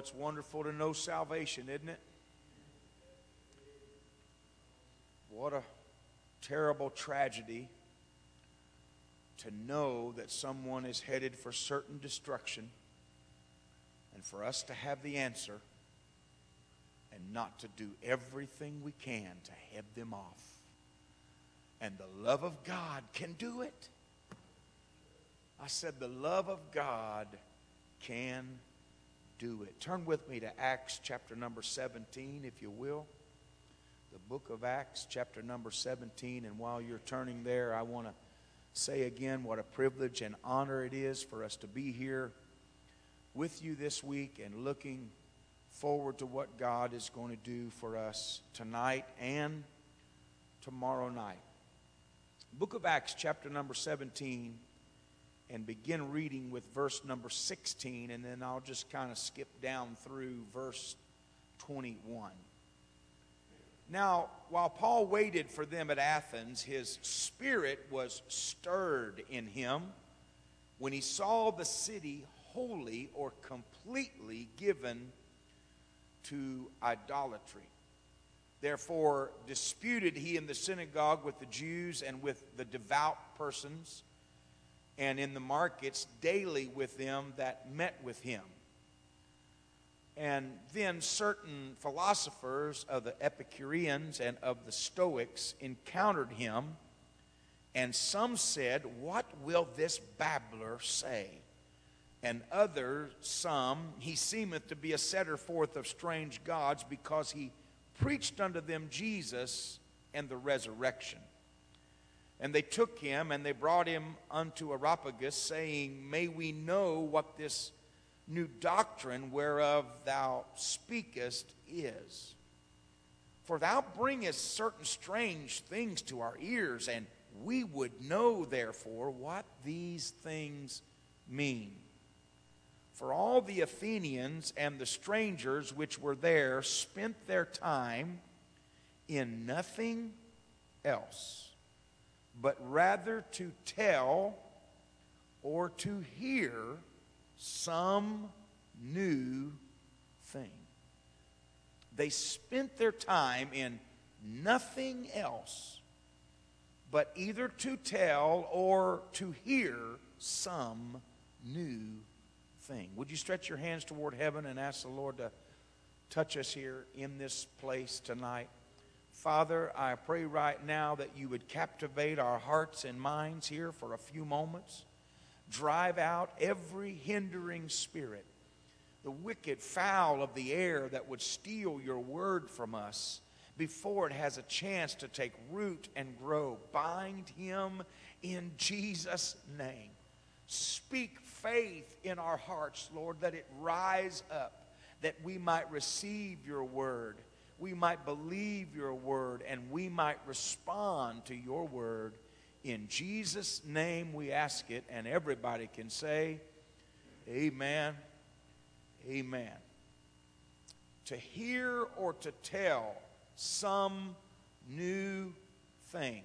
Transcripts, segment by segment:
it's wonderful to know salvation, isn't it? What a terrible tragedy to know that someone is headed for certain destruction, and for us to have the answer and not to do everything we can to head them off. And the love of God can do it. I said the love of God can do it. Turn with me to Acts chapter number 17, if you will. The book of Acts chapter number 17. And while you're turning there, I want to say again what a privilege and honor it is for us to be here with you this week and looking forward to what God is going to do for us tonight and tomorrow night. Book of Acts chapter number 17, and begin reading with verse number 16, and then I'll just kind of skip down through verse 21. Now, while Paul waited for them at Athens, his spirit was stirred in him when he saw the city wholly or completely given to idolatry. Therefore disputed he in the synagogue with the Jews and with the devout persons, and in the markets daily with them that met with him. And then certain philosophers of the Epicureans and of the Stoics encountered him, and some said, "What will this babbler say?" And others, "He seemeth to be a setter forth of strange gods, because he preached unto them Jesus and the resurrection." And they took him, and they brought him unto Areopagus, saying, "May we know what this new doctrine whereof thou speakest is? For thou bringest certain strange things to our ears, and we would know therefore what these things mean." For all the Athenians and the strangers which were there spent their time in nothing else, but rather to tell or to hear some new thing. They spent their time in nothing else, but either to tell or to hear some new thing. Would you stretch your hands toward heaven and ask the Lord to touch us here in this place tonight? Father, I pray right now that you would captivate our hearts and minds here for a few moments. Drive out every hindering spirit, the wicked fowl of the air that would steal your word from us before it has a chance to take root and grow. Bind him in Jesus' name. Speak faith in our hearts, Lord, that it rise up, that we might receive your word, we might believe your word, and we might respond to your word. In Jesus' name we ask it, and everybody can say, amen, amen. To hear or to tell some new thing.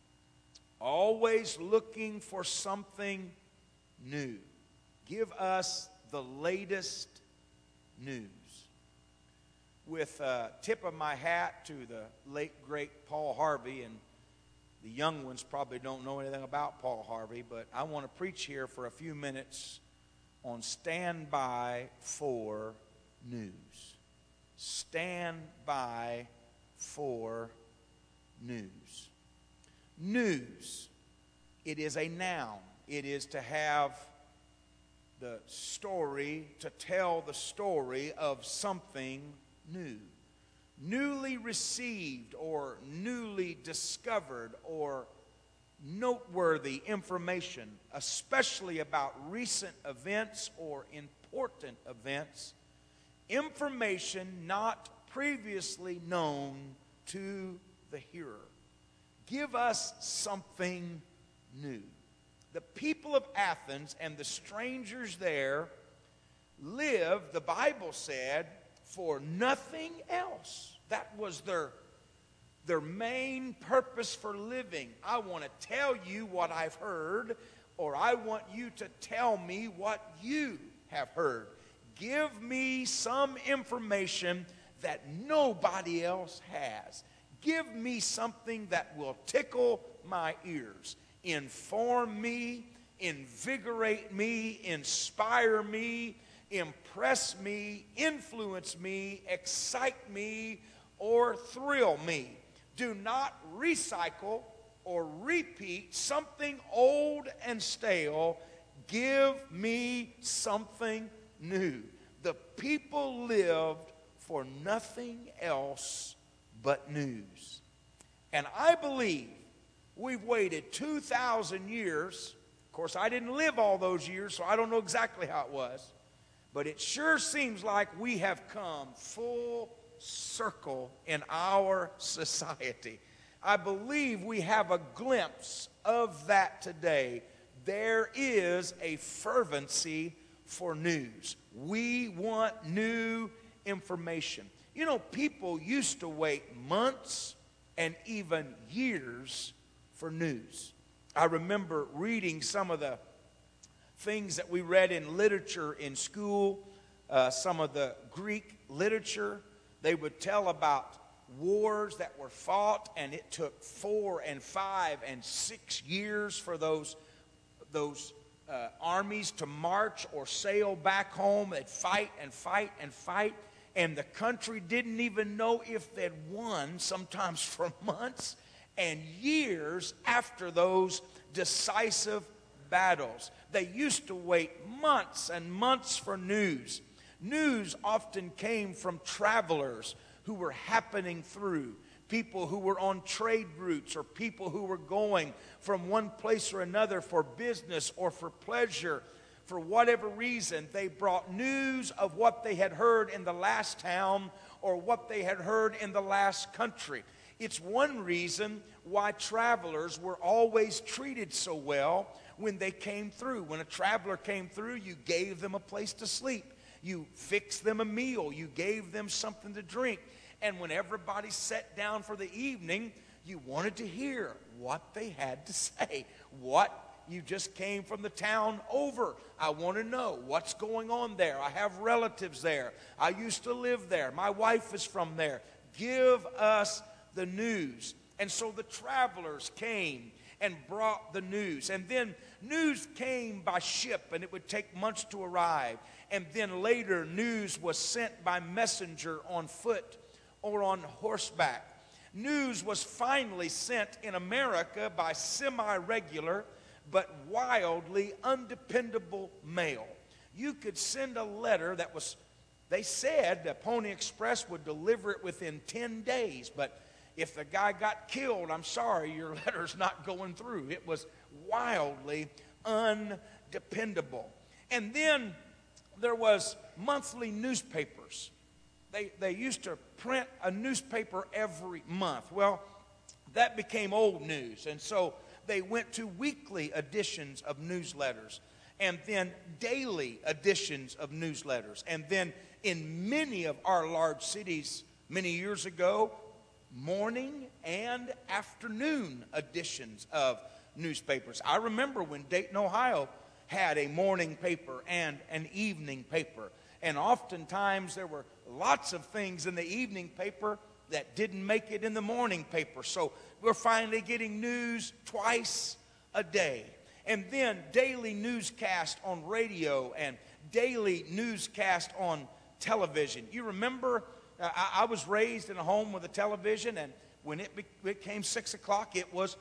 Always looking for something new. Give us the latest news. With a tip of my hat to the late, great Paul Harvey, and the young ones probably don't know anything about Paul Harvey, but I want to preach here for a few minutes on stand by for news. Stand by for news. News. It is a noun. It is to have the story, to tell the story of something new. Newly received or newly discovered or noteworthy information, especially about recent events or important events, information not previously known to the hearer. Give us something new. The people of Athens and the strangers there lived, the Bible said, for nothing else. That was their main purpose for living. I want to tell you what I've heard, or I want you to tell me what you have heard. Give me some information that nobody else has. Give me something that will tickle my ears, inform me, invigorate me, inspire me, impress me, influence me, excite me, or thrill me. Do not recycle or repeat something old and stale. Give me something new. The people lived for nothing else but news. And I believe we've waited 2,000 years. Of course, I didn't live all those years, so I don't know exactly how it was. But it sure seems like we have come full circle in our society. I believe we have a glimpse of that today. There is a fervency for news. We want new information. You know, people used to wait months and even years for news. I remember reading some of the things that we read in literature in school, some of the Greek literature. They would tell about wars that were fought, and it took 4 and 5 and 6 years for those armies to march or sail back home. They'd fight and fight and fight, and the country didn't even know if they'd won, sometimes for months and years after those decisive battles. They used to wait months and months for news. News often came from travelers who were happening through, people who were on trade routes, or people who were going from one place or another for business or for pleasure. For whatever reason, they brought news of what they had heard in the last town or what they had heard in the last country. It's one reason why travelers were always treated so well when they came through. When a traveler came through, you gave them a place to sleep. You fixed them a meal. You gave them something to drink. And when everybody sat down for the evening, you wanted to hear what they had to say. You just came from the town over. I want to know what's going on there. I have relatives there. I used to live there. My wife is from there. Give us the news. And so the travelers came and brought the news. And then news came by ship, and it would take months to arrive. And then later, news was sent by messenger on foot or on horseback. News was finally sent in America by semi-regular but wildly undependable mail. You could send a letter that was, they said the Pony Express would deliver it within 10 days, but if the guy got killed, I'm sorry, your letter's not going through. It was wildly undependable. And then there was monthly newspapers. They used to print a newspaper every month. Well, that became old news, and so they went to weekly editions of newsletters, and then daily editions of newsletters. And then in many of our large cities many years ago, morning and afternoon editions of newspapers. I remember when Dayton, Ohio had a morning paper and an evening paper. And oftentimes there were lots of things in the evening paper that didn't make it in the morning paper. So we're finally getting news twice a day. And then daily newscast on radio and daily newscast on television. You remember, I was raised in a home with a television, and when it became 6 o'clock, it was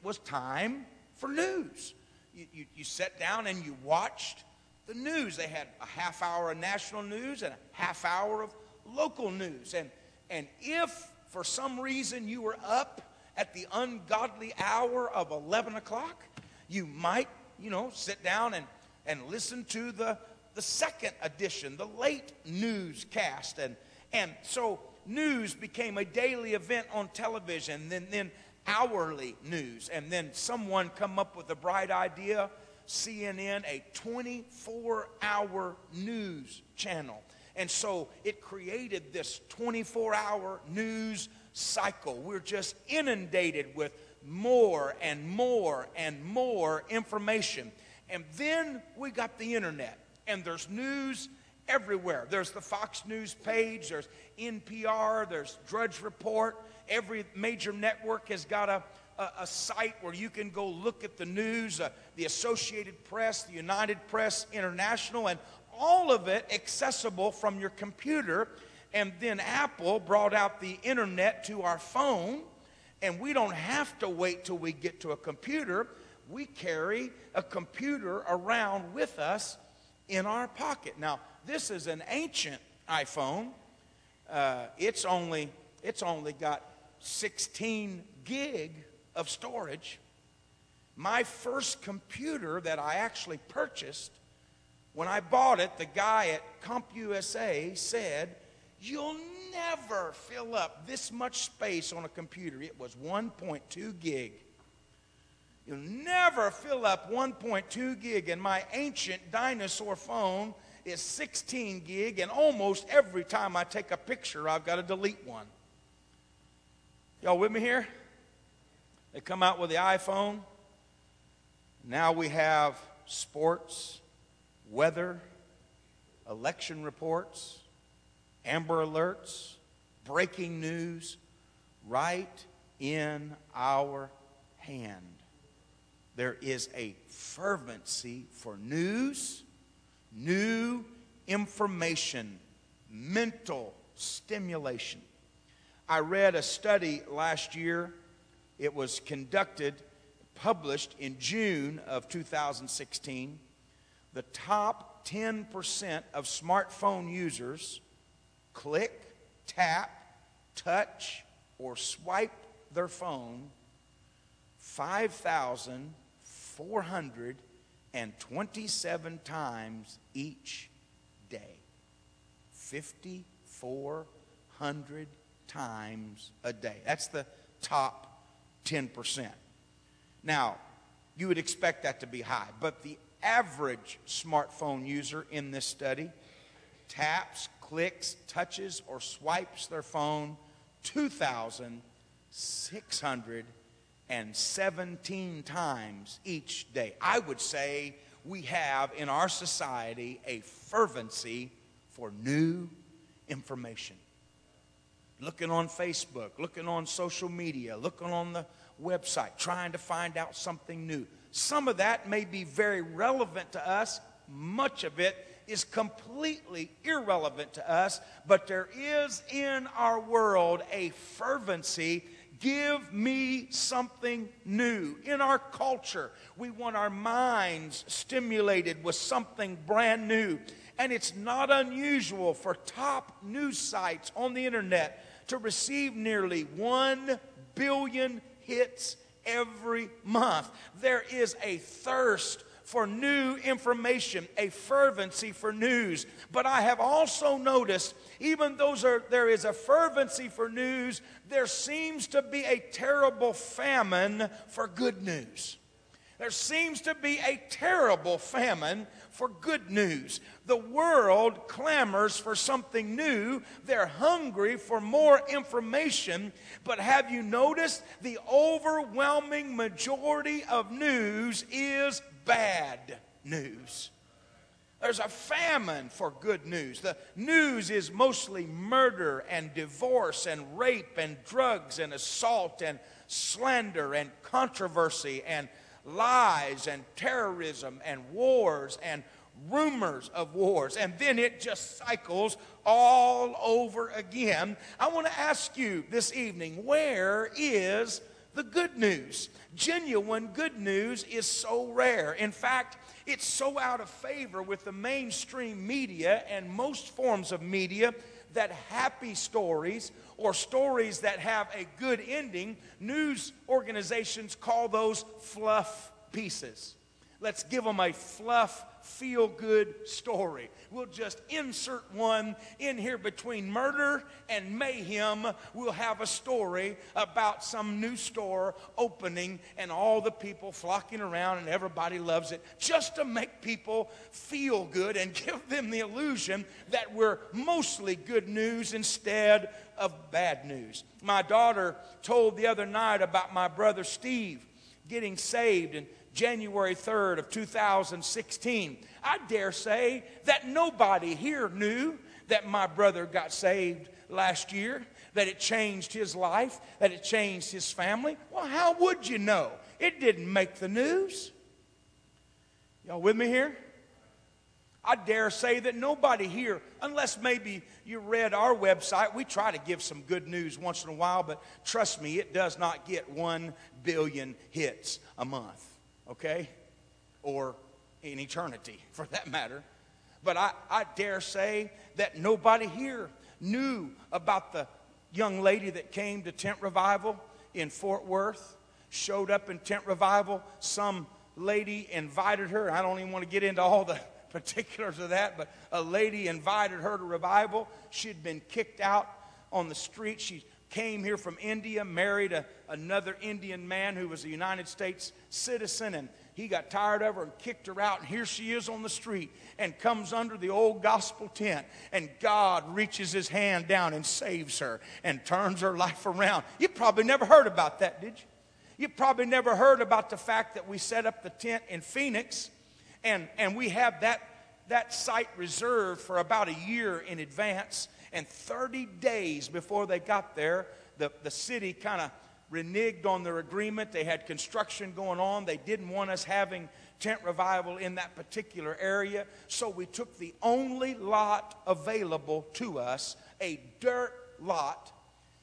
time for news. You sat down and you watched the news. They had a half hour of national news and a half hour of local news. And if for some reason you were up at the ungodly hour of 11 o'clock, you might, sit down and listen to the second edition, the late newscast. And so news became a daily event on television, then hourly news. And then someone come up with a bright idea, CNN, a 24-hour news channel. And so it created this 24-hour news cycle. We're just inundated with more and more and more information. And then we got the internet, and there's news everywhere. There's the Fox News page, there's NPR, there's Drudge Report. Every major network has got a site where you can go look at the news, the Associated Press, the United Press International, and all of it accessible from your computer. And then Apple brought out the internet to our phone, and we don't have to wait till we get to a computer. We carry a computer around with us in our pocket. Now, this is an ancient iPhone. It's only got 16 gig of storage. My first computer that I actually purchased, when I bought it, the guy at CompUSA said, "You'll never fill up this much space on a computer." It was 1.2 gig. You'll never fill up 1.2 gig, and my ancient dinosaur phone is 16 gig, and almost every time I take a picture, I've got to delete one. Y'all with me here? They come out with the iPhone. Now we have sports, weather, election reports, Amber Alerts, breaking news, right in our hand. There is a fervency for news, new information, mental stimulation. I read a study last year. It was published in June of 2016. The top 10% of smartphone users click, tap, touch, or swipe their phone 5,427 times each day. 5,400 times a day. That's the top 10%. Now, you would expect that to be high, but the average smartphone user in this study taps, clicks, touches, or swipes their phone 2,617 times each day. I would say we have in our society a fervency for new information. Looking on Facebook, looking on social media, looking on the website, trying to find out something new. Some of that may be very relevant to us. Much of it is completely irrelevant to us. But there is in our world a fervency. Give me something new. In our culture, we want our minds stimulated with something brand new. And it's not unusual for top news sites on the internet to receive nearly 1 billion hits every month. There is a thirst for new information, a fervency for news. But I have also noticed, even though there is a fervency for news, there seems to be a terrible famine for good news. There seems to be a terrible famine for good news. The world clamors for something new. They're hungry for more information. But have you noticed the overwhelming majority of news is bad news? There's a famine for good news. The news is mostly murder and divorce and rape and drugs and assault and slander and controversy and lies and terrorism and wars and rumors of wars. And then it just cycles all over again. I want to ask you this evening, where is the good news? Genuine good news is so rare. In fact, it's so out of favor with the mainstream media and most forms of media that happy stories or stories that have a good ending, news organizations call those fluff pieces. Let's give them a fluff, feel-good story. We'll just insert one in here between murder and mayhem. We'll have a story about some new store opening and all the people flocking around and everybody loves it, just to make people feel good and give them the illusion that we're mostly good news instead of bad news. My daughter told the other night about my brother Steve getting saved and January 3rd of 2016. I dare say that nobody here knew that my brother got saved last year, that it changed his life, that it changed his family. Well, how would you know? It didn't make the news. Y'all with me here? I dare say that nobody here, unless maybe you read our website, we try to give some good news once in a while, but trust me, it does not get 1 billion hits a month, okay? Or in eternity, for that matter. But I dare say that nobody here knew about the young lady that came to Tent Revival in Fort Worth, showed up in Tent Revival. Some lady invited her. I don't even want to get into all the particulars of that, but a lady invited her to revival. She'd been kicked out on the street. She came here from India, married another Indian man who was a United States citizen, and he got tired of her and kicked her out, and here she is on the street and comes under the old gospel tent, and God reaches his hand down and saves her and turns her life around. You probably never heard about that, did you? You probably never heard about the fact that we set up the tent in Phoenix, and we have that site reserved for about a year in advance. And 30 days before they got there, the city kind of reneged on their agreement. They had construction going on. They didn't want us having tent revival in that particular area. So we took the only lot available to us, a dirt lot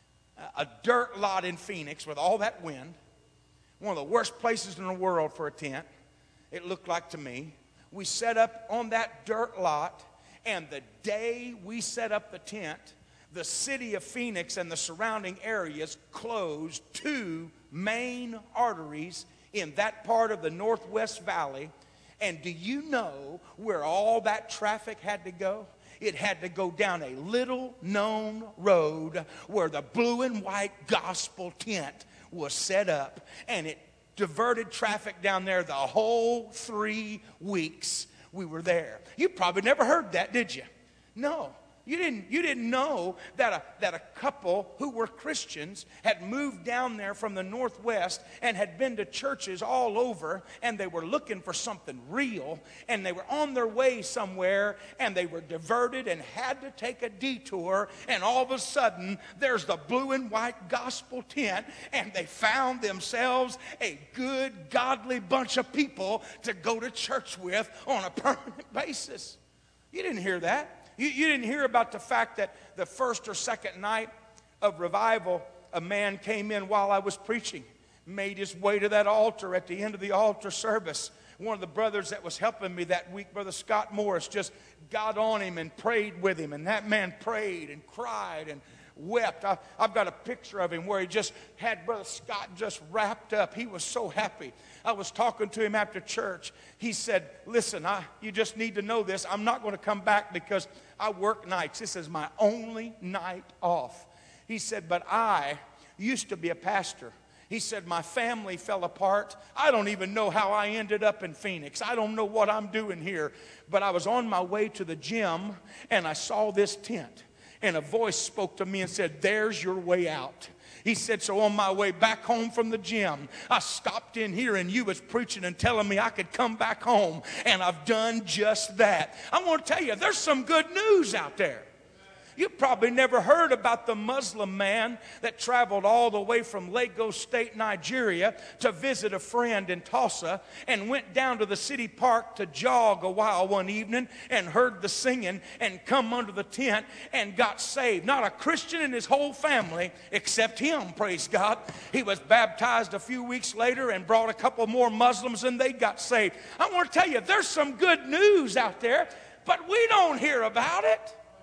in Phoenix with all that wind. One of the worst places in the world for a tent, it looked like to me. We set up on that dirt lot, and the day we set up the tent, the city of Phoenix and the surrounding areas closed 2 main arteries in that part of the Northwest Valley. And do you know where all that traffic had to go? It had to go down a little known road where the blue and white gospel tent was set up, and it diverted traffic down there the whole 3 weeks we were there. You probably never heard that, did you? No. You didn't know that a couple who were Christians had moved down there from the Northwest and had been to churches all over, and they were looking for something real, and they were on their way somewhere, and they were diverted and had to take a detour, and all of a sudden there's the blue and white gospel tent, and they found themselves a good, godly bunch of people to go to church with on a permanent basis. You didn't hear that. You didn't hear about the fact that the first or second night of revival, a man came in while I was preaching, made his way to that altar at the end of the altar service. One of the brothers that was helping me that week, Brother Scott Morris, just got on him and prayed with him. And that man prayed and cried and wept. I've got a picture of him where he just had Brother Scott just wrapped up. He was so happy. I was talking to him after church. He said, listen, you just need to know this. I'm not going to come back because I work nights. This is my only night off. He said, but I used to be a pastor. He said, my family fell apart. I don't even know how I ended up in Phoenix. I don't know what I'm doing here. But I was on my way to the gym, and I saw this tent. And a voice spoke to me and said, there's your way out. He said, so on my way back home from the gym, I stopped in here and you was preaching and telling me I could come back home. And I've done just that. I want to tell you, there's some good news out there. You probably never heard about the Muslim man that traveled all the way from Lagos State, Nigeria to visit a friend in Tulsa and went down to the city park to jog a while one evening and heard the singing and come under the tent and got saved. Not a Christian in his whole family except him, praise God. He was baptized a few weeks later and brought a couple more Muslims and they got saved. I want to tell you, there's some good news out there, but we don't hear about it.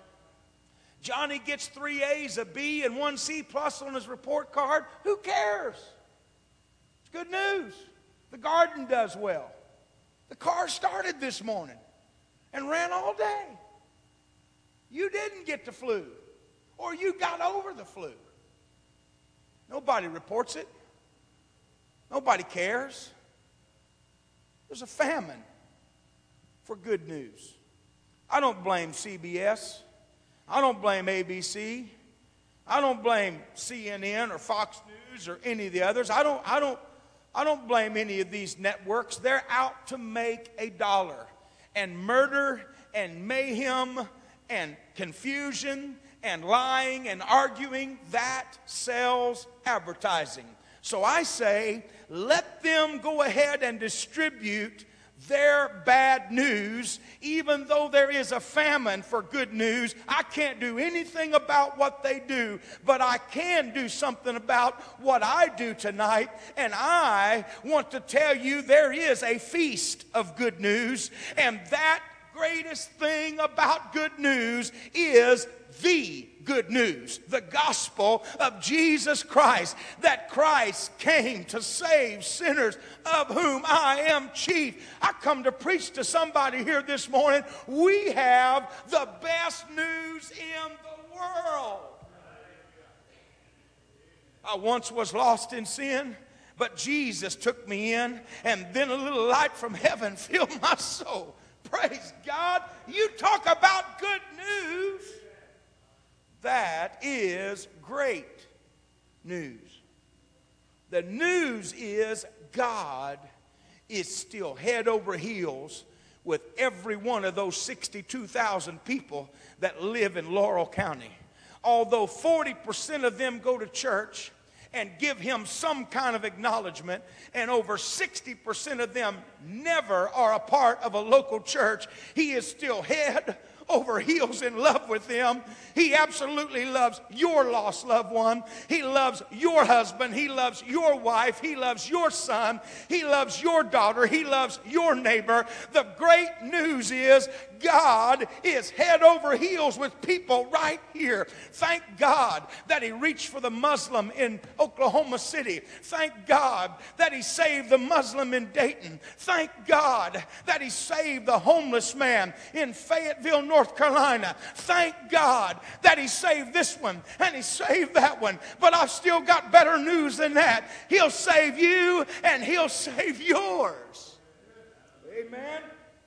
Johnny gets 3 A's, a B, and 1 C plus on his report card. Who cares? It's good news. The garden does well. The car started this morning and ran all day. You didn't get the flu, or you got over the flu. Nobody reports it. Nobody cares. There's a famine for good news. I don't blame CBS. I don't blame ABC. I don't blame CNN or Fox News or any of the others. I I don't blame any of these networks. They're out to make a dollar. And murder and mayhem and confusion and lying and arguing, that sells advertising. So I say, let them go ahead and distribute their bad news, even though there is a famine for good news. I can't do anything about what they do, but I can do something about what I do tonight. And I want to tell you there is a feast of good news, and that greatest thing about good news is the good news, the gospel of Jesus Christ, that Christ came to save sinners, of whom I am chief. I come to preach to somebody here this morning. We have the best news in the world. I once was lost in sin, but Jesus took me in, and then a little light from heaven filled my soul. Praise God. You talk about good news. That is great news. The news is God is still head over heels with every one of those 62,000 people that live in Laurel County. Although 40% of them go to church and give him some kind of acknowledgement, and over 60% of them never are a part of a local church, he is still head over heels in love with them. He absolutely loves your lost loved one. He loves your husband. He loves your wife. He loves your son. He loves your daughter. He loves your neighbor. The great news is God is head over heels with people right here. Thank God that he reached for the Muslim in Oklahoma City. Thank God that he saved the Muslim in Dayton. Thank God that he saved the homeless man in Fayetteville, North Carolina. Thank God that he saved this one and he saved that one. But I've still got better news than that. He'll save you and he'll save yours. Amen.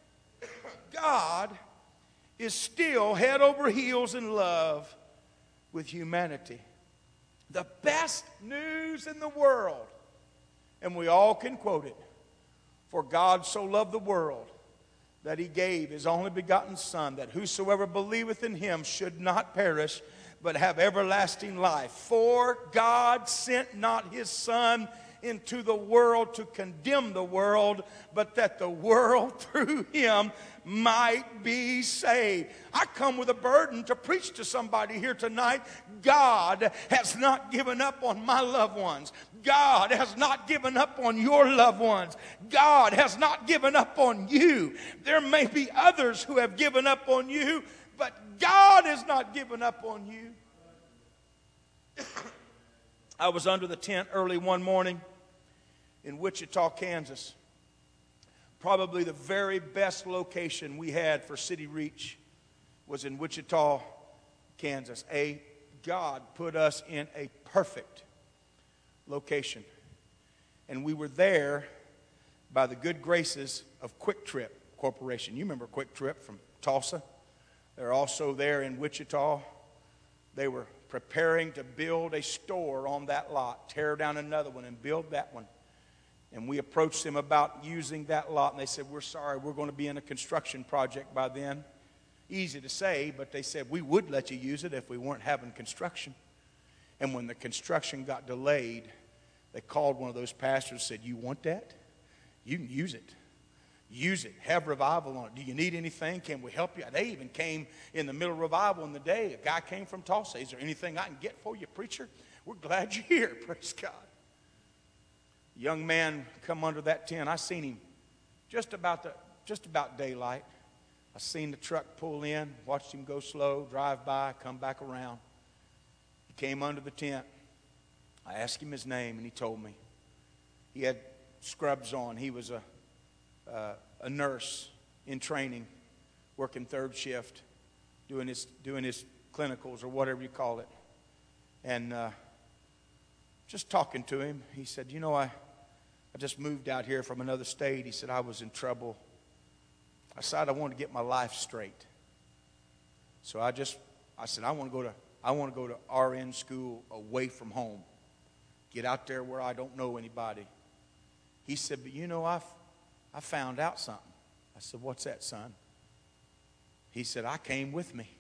God is still head over heels in love with humanity. The best news in the world. And we all can quote it. For God so loved the world that he gave his only begotten Son, that whosoever believeth in him should not perish, but have everlasting life. For God sent not his Son into the world to condemn the world, but that the world through him might be saved. I come with a burden to preach to somebody here tonight. God has not given up on my loved ones. God has not given up on your loved ones. God has not given up on you. There may be others who have given up on you, but God has not given up on you. I was under the tent early one morning in Wichita, Kansas. Probably the very best location we had for City Reach was in Wichita, Kansas. God put us in a perfect location. And we were there by the good graces of Quick Trip Corporation. You remember Quick Trip from Tulsa? They're also there in Wichita. They were preparing to build a store on that lot, tear down another one and build that one. And we approached them about using that lot, and they said, we're sorry, we're going to be in a construction project by then. Easy to say, but they said, we would let you use it if we weren't having construction. And when the construction got delayed, they called one of those pastors and said, you want that? You can use it. Use it. Have revival on it. Do you need anything? Can we help you? They even came in the middle of revival in the day. A guy came from Tulsa. Is there anything I can get for you, preacher? We're glad you're here. Praise God. Young man come under that tent. I seen him just about daylight. I seen the truck pull in, watched him go slow, drive by, come back around. He came under the tent. I asked him his name, and he told me. He had scrubs on. He was a nurse in training, working third shift, doing his clinicals or whatever you call it. And just talking to him, he said, you know, I just moved out here from another state. He said, I was in trouble. I decided I wanted to get my life straight. So I said, I want to go to RN school away from home. Get out there where I don't know anybody. He said, but you know, I found out something. I said, what's that, son? He said, I came with me.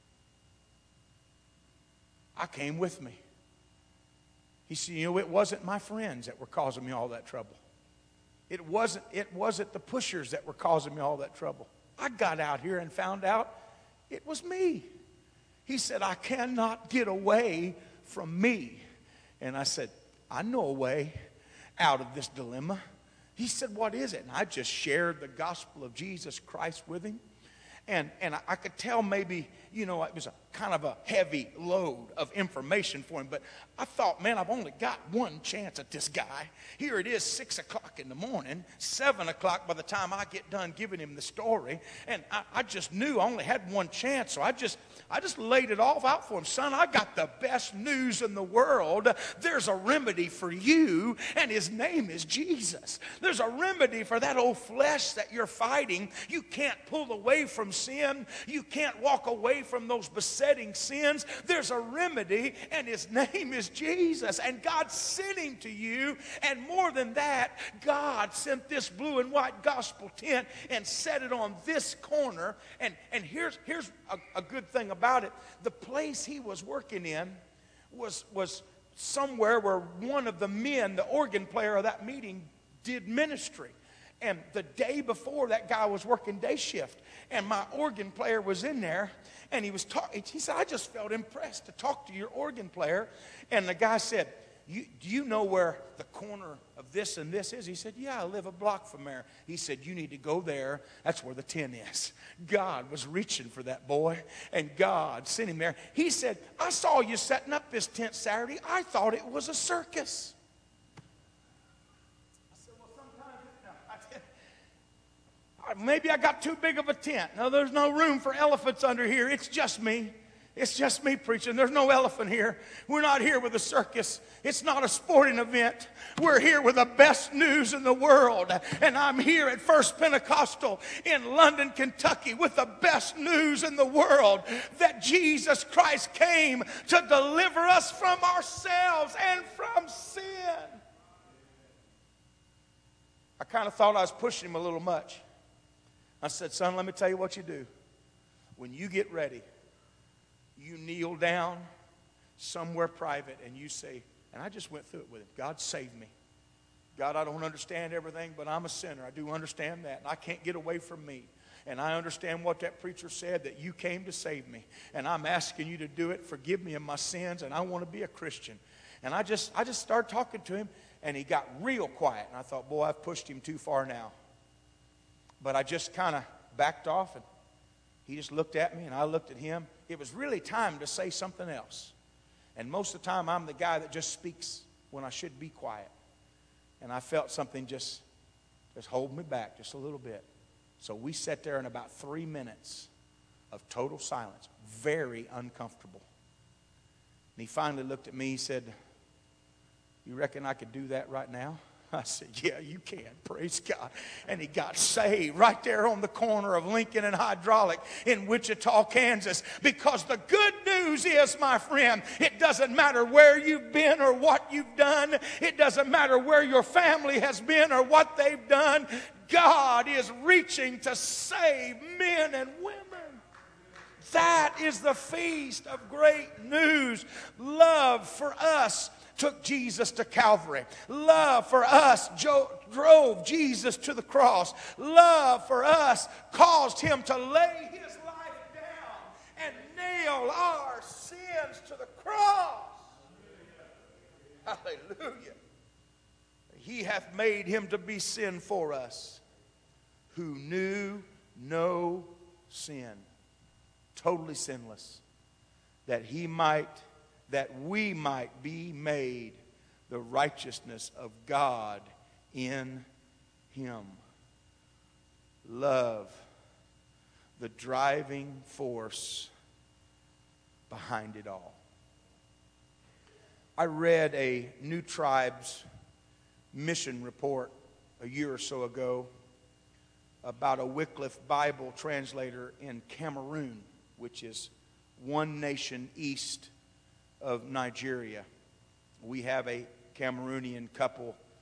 I came with me. He said, you know, it wasn't my friends that were causing me all that trouble. It wasn't the pushers that were causing me all that trouble. I got out here and found out it was me. He said, I cannot get away from me. And I said, I know a way out of this dilemma. He said, what is it? And I just shared the gospel of Jesus Christ with him. And I could tell maybe, you know, it was a kind of a heavy load of information for him. But I thought, man, I've only got one chance at this guy. Here it is, 6 o'clock in the morning, 7 o'clock by the time I get done giving him the story. And I just knew I only had one chance. So I just laid it all out for him. Son, I got the best news in the world. There's a remedy for you, and his name is Jesus. There's a remedy for that old flesh that you're fighting. You can't pull away from sin. You can't walk away from those besetting sins. There's a remedy, and his name is Jesus. And God sent him to you. And more than that, God sent this blue and white gospel tent and set it on this corner. And here's a good thing about it. The place he was working in was somewhere where one of the men, the organ player of that meeting, did ministry. And the day before, that guy was working day shift. And my organ player was in there. And he was talking. He said, I just felt impressed to talk to your organ player. And the guy said, do you know where the corner of this and this is? He said, yeah, I live a block from there. He said, you need to go there. That's where the tent is. God was reaching for that boy. And God sent him there. He said, I saw you setting up this tent Saturday. I thought it was a circus. Maybe I got too big of a tent. No, there's no room for elephants under here. It's just me. It's just me preaching. There's no elephant here. We're not here with a circus. It's not a sporting event. We're here with the best news in the world. And I'm here at First Pentecostal in London, Kentucky with the best news in the world, that Jesus Christ came to deliver us from ourselves and from sin. I kind of thought I was pushing him a little much. I said, son, let me tell you what you do. When you get ready, you kneel down somewhere private and you say, and I just went through it with him, God, save me. God, I don't understand everything, but I'm a sinner. I do understand that, and I can't get away from me. And I understand what that preacher said, that you came to save me. And I'm asking you to do it. Forgive me of my sins, and I want to be a Christian. And I just started talking to him, and he got real quiet. And I thought, boy, I've pushed him too far now. But I just kind of backed off, and he just looked at me, and I looked at him. It was really time to say something else. And most of the time, I'm the guy that just speaks when I should be quiet. And I felt something just hold me back just a little bit. So we sat there in about 3 minutes of total silence, very uncomfortable. And he finally looked at me. He said, you reckon I could do that right now? I said, yeah, you can. Praise God. And he got saved right there on the corner of Lincoln and Hydraulic in Wichita, Kansas. Because the good news is, my friend, it doesn't matter where you've been or what you've done. It doesn't matter where your family has been or what they've done. God is reaching to save men and women. That is the feast of great news. Love for us took Jesus to Calvary. Love for us drove Jesus to the cross. Love for us caused him to lay his life down and nail our sins to the cross. Hallelujah. He hath made him to be sin for us, who knew no sin, totally sinless, that we might be made the righteousness of God in him. Love, the driving force behind it all. I read a New Tribes mission report a year or so ago about a Wycliffe Bible translator in Cameroon, which is one nation east of Nigeria. We have a Cameroonian couple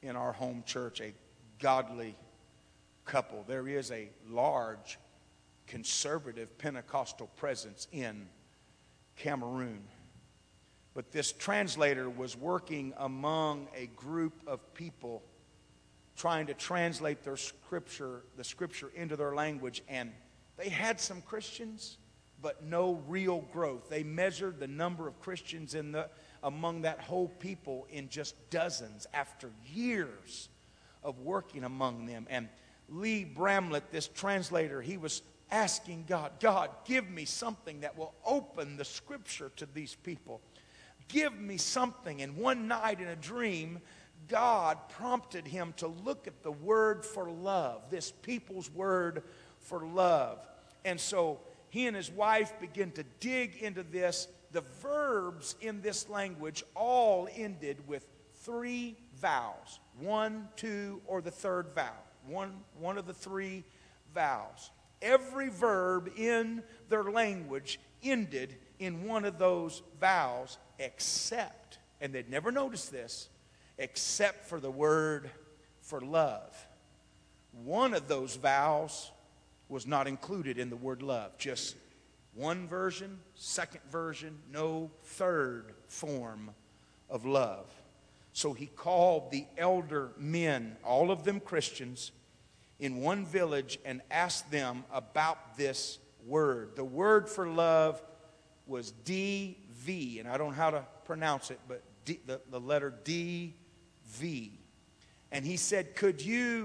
in our home church, a godly couple. There is a large conservative Pentecostal presence in Cameroon. But this translator was working among a group of people trying to translate the scripture into their language, and they had some Christians, but no real growth. They measured the number of Christians among that whole people in just dozens after years of working among them. And Lee Bramlett, this translator, he was asking God, give me something that will open the scripture to these people. Give me something. And one night in a dream, God prompted him to look at the word for love, this people's word for love. And so he and his wife began to dig into this. The verbs in this language all ended with 3 vowels. 1, 2, or the third vowel. One of the 3 vowels. Every verb in their language ended in one of those vowels except, and they'd never noticed this, except for the word for love. One of those vowels was not included in the word love. Just one version, second version, no third form of love. So he called the elder men, all of them Christians, in one village and asked them about this word. The word for love was D-V, and I don't know how to pronounce it, but the letter D-V. And he said, could you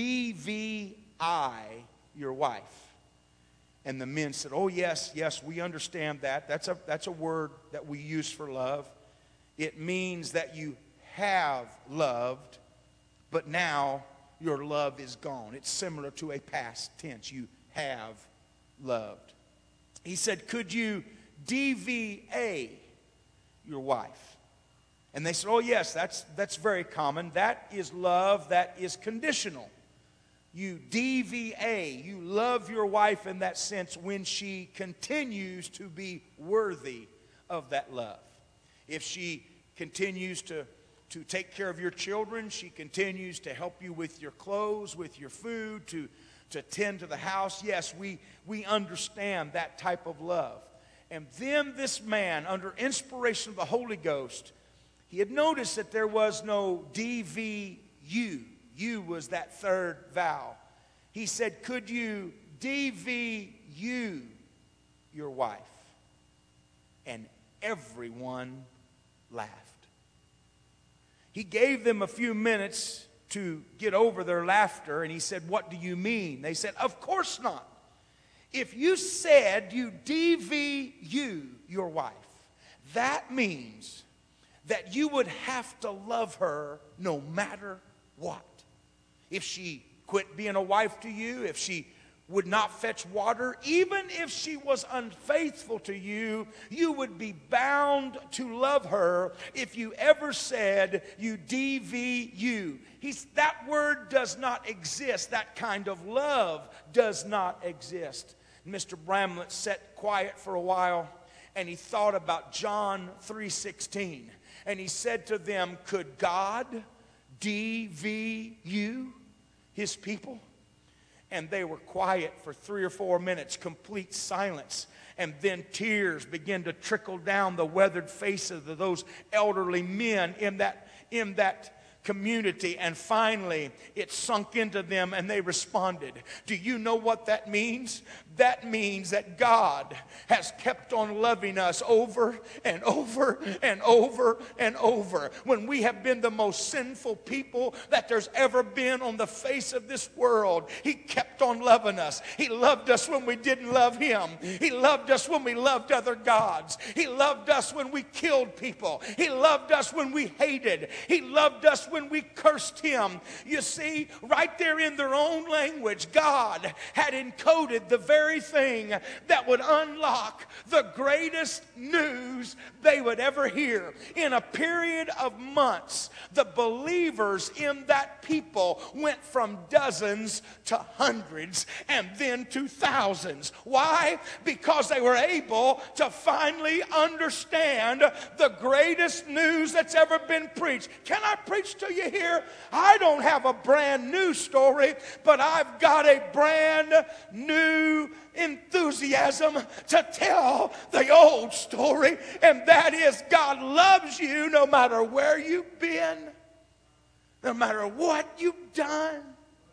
D-V-I your wife? And the men said, oh, yes, we understand that. That's a word that we use for love. It means that you have loved, but now your love is gone. It's similar to a past tense. You have loved. He said, could you DVA your wife? And they said, oh, yes, that's very common. That is love that is conditional. You DVA, you love your wife in that sense when she continues to be worthy of that love. If she continues to take care of your children, she continues to help you with your clothes, with your food, to tend to the house. Yes, we understand that type of love. And then this man, under inspiration of the Holy Ghost, he had noticed that there was no DVU. U was that third vowel. He said, could you DVU your wife? And everyone laughed. He gave them a few minutes to get over their laughter, and he said, what do you mean? They said, of course not. If you said you DVU your wife, that means that you would have to love her no matter what. If she quit being a wife to you, if she would not fetch water, even if she was unfaithful to you, you would be bound to love her if you ever said you DVU. That word does not exist. That kind of love does not exist. Mr. Bramlett sat quiet for a while, and he thought about John 3:16. And he said to them, could God DVU his people? And they were quiet for 3 or 4 minutes, complete silence. And then tears began to trickle down the weathered faces of those elderly men in that community. And finally, it sunk into them and they responded. Do you know what that means? That means that God has kept on loving us over and over and over and over. When we have been the most sinful people that there's ever been on the face of this world, He kept on loving us. He loved us when we didn't love Him. He loved us when we loved other gods. He loved us when we killed people. He loved us when we hated. He loved us when we cursed Him. You see, right there in their own language, God had encoded the very very thing that would unlock the greatest news they would ever hear. In a period of months, the believers in that people went from dozens to hundreds and then to thousands. Why? Because they were able to finally understand the greatest news that's ever been preached. Can I preach to you here? I don't have a brand new story, but I've got a brand new enthusiasm to tell the old story, and that is God loves you no matter where you've been, no matter what you've done,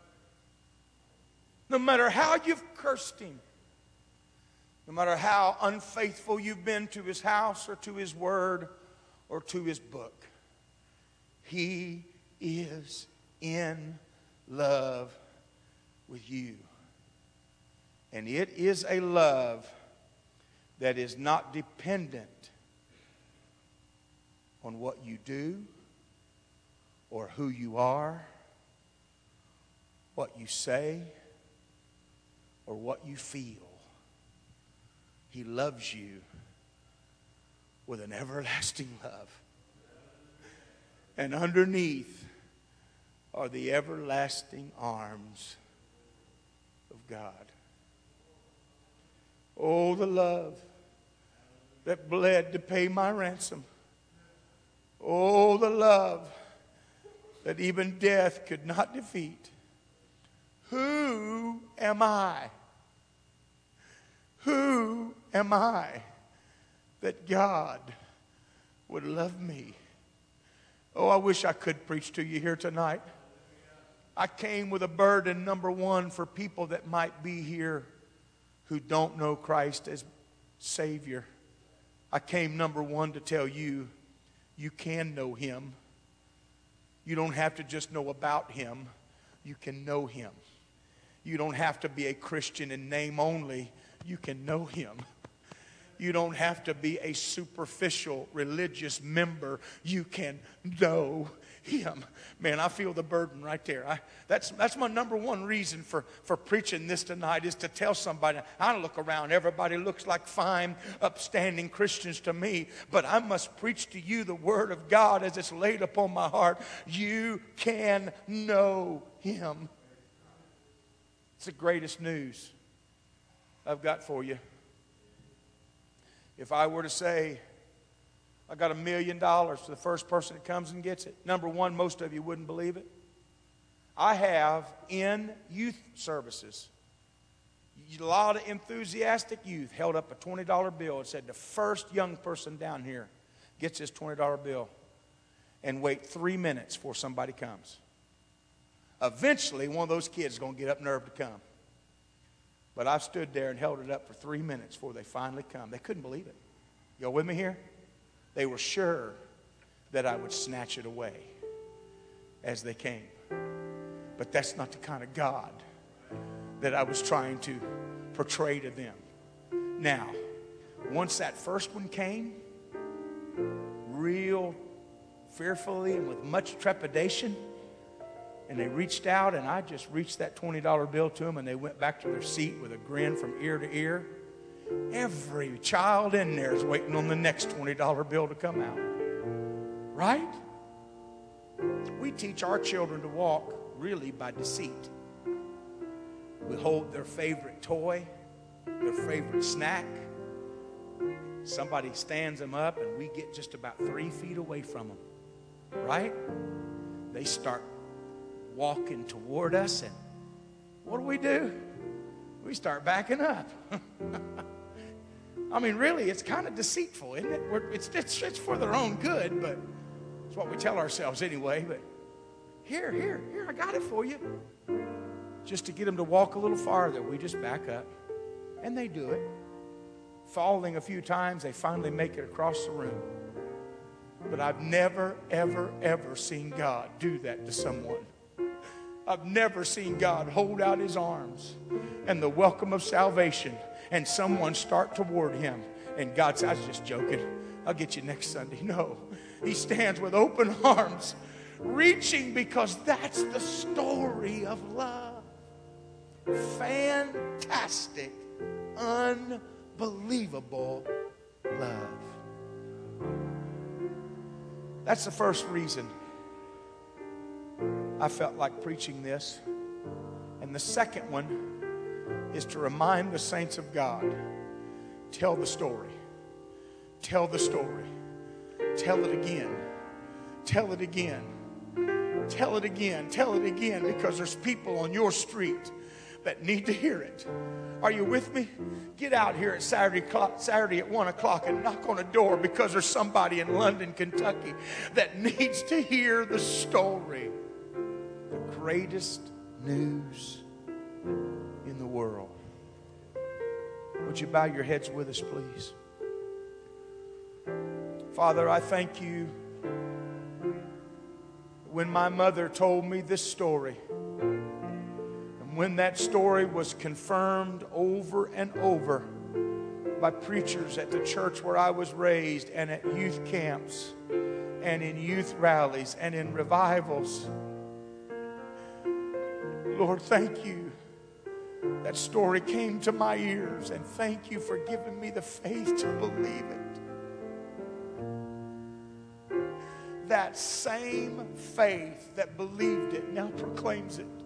no matter how you've cursed him, no matter how unfaithful you've been to his house or to his word or to his book. He is in love with you. And it is a love that is not dependent on what you do or who you are, what you say, or what you feel. He loves you with an everlasting love. And underneath are the everlasting arms of God. Oh, the love that bled to pay my ransom. Oh, the love that even death could not defeat. Who am I? Who am I that God would love me? Oh, I wish I could preach to you here tonight. I came with a burden, number one, for people that might be here who don't know Christ as Savior. I came, number one, to tell you, you can know Him. You don't have to just know about Him. You can know Him. You don't have to be a Christian in name only. You can know Him. You don't have to be a superficial religious member. You can know Him. Man, I feel the burden right there. That's my number one reason for preaching this tonight, is to tell somebody. I look around, everybody looks like fine, upstanding Christians to me, but I must preach to you the Word of God as it's laid upon my heart. You can know Him. It's the greatest news I've got for you. If I were to say, I got $1 million to the first person that comes and gets it, number one, most of you wouldn't believe it. I have in youth services, a lot of enthusiastic youth held up a $20 bill and said, the first young person down here gets this $20 bill, and wait 3 minutes before somebody comes. Eventually, one of those kids is going to get up nerve to come. But I've stood there and held it up for 3 minutes before they finally come. They couldn't believe it. Y'all with me here? They were sure that I would snatch it away as they came. But that's not the kind of God that I was trying to portray to them. Now, once that first one came, real fearfully and with much trepidation, and they reached out, and I just reached that $20 bill to them, and they went back to their seat with a grin from ear to ear. Every child in there is waiting on the next $20 bill to come out. Right? We teach our children to walk really by deceit. We hold their favorite toy, their favorite snack. Somebody stands them up, and we get just about 3 feet away from them. Right? They start walking toward us, and what do? We start backing up. I mean, really, it's kind of deceitful, isn't it? It's for their own good, but it's what we tell ourselves anyway. But here, I got it for you. Just to get them to walk a little farther, we just back up, and they do it. Falling a few times, they finally make it across the room. But I've never, ever, ever seen God do that to someone. I've never seen God hold out His arms and the welcome of salvation and someone start toward Him. And God says, I was just joking. I'll get you next Sunday. No, He stands with open arms, reaching, because that's the story of love. Fantastic unbelievable love. That's the first reason I felt like preaching this. And the second one is to remind the saints of God, tell the story. Tell the story. Tell it again. Tell it again. Tell it again. Tell it again, because there's people on your street that need to hear it. Are you with me? Get out here at Saturday at 1 o'clock and knock on a door, because there's somebody in London, Kentucky that needs to hear the story. The greatest news in the world. Would you bow your heads with us, please? Father, I thank you. When my mother told me this story, and when that story was confirmed over and over by preachers at the church where I was raised, and at youth camps, and in youth rallies, and in revivals, Lord, thank you. That story came to my ears, and thank you for giving me the faith to believe it. That same faith that believed it now proclaims it.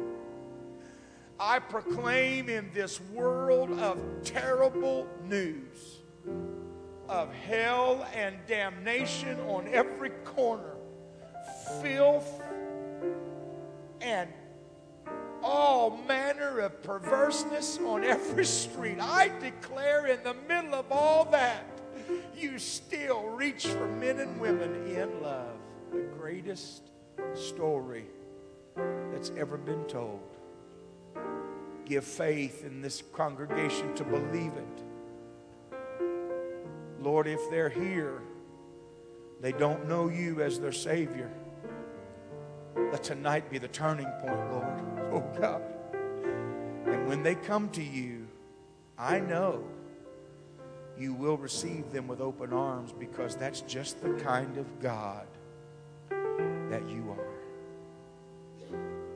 I proclaim in this world of terrible news, of hell and damnation on every corner, filth and all manner of perverseness on every street. I declare in the middle of all that, you still reach for men and women in love. The greatest story that's ever been told. Give faith in this congregation to believe it. Lord, if they're here, they don't know you as their Savior. Let tonight be the turning point, Lord. Oh God. And when they come to you, I know you will receive them with open arms, because that's just the kind of God that you are.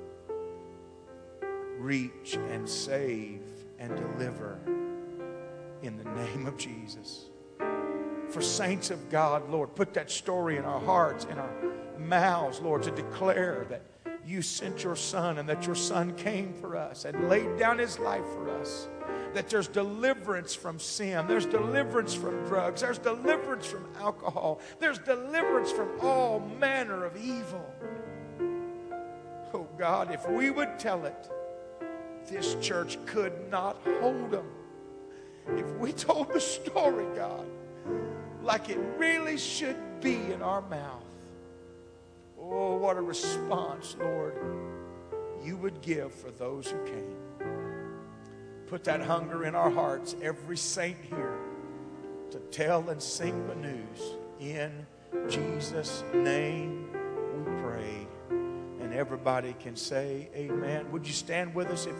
Reach and save and deliver in the name of Jesus. For saints of God, Lord, put that story in our hearts, in our mouths, Lord, to declare that you sent your Son, and that your Son came for us and laid down his life for us. That there's deliverance from sin. There's deliverance from drugs. There's deliverance from alcohol. There's deliverance from all manner of evil. Oh God, if we would tell it, this church could not hold them. If we told the story, God, like it really should be in our mouth, oh, what a response, Lord, you would give for those who came. Put that hunger in our hearts, every saint here, to tell and sing the news. In Jesus' name we pray. And everybody can say amen. Would you stand with us if